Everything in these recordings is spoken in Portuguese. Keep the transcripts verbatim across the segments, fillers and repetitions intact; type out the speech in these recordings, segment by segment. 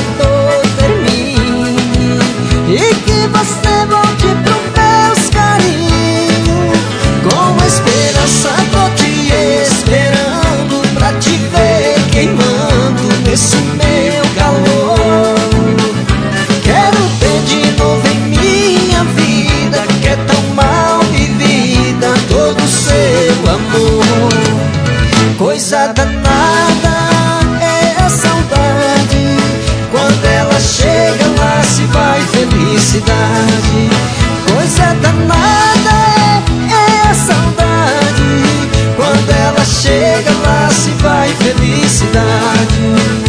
dor termine e que você volte pro meus carinhos. Com esperança tô te esperando pra te ver queimando nesse meu calor. Quero ter de novo em minha vida, que é tão mal vivida, todo o seu amor. Coisa danada é a saudade, quando ela chega lá se vai felicidade. Coisa danada é a saudade, quando ela chega lá se vai felicidade.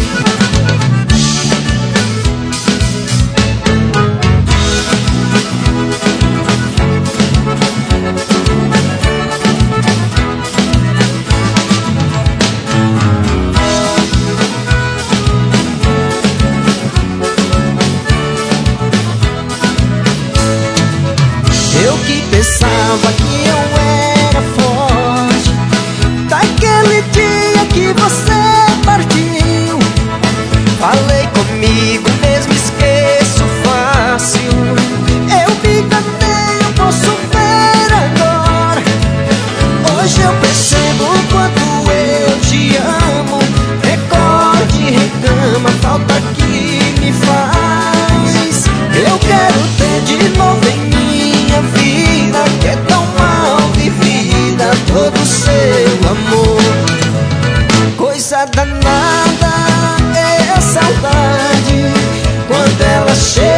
Eu que pensava que eu era forte, daquele dia que você partiu. Falei comigo mesmo, esqueço fácil. Eu me enganei, eu posso ver agora. Hoje eu percebo o quanto eu te amo. Recorde, reclama, falta que me faz. Eu quero ter de novo em minha vida, que é tão mal vivida, todo o seu amor. Coisa danada é a saudade, quando ela chega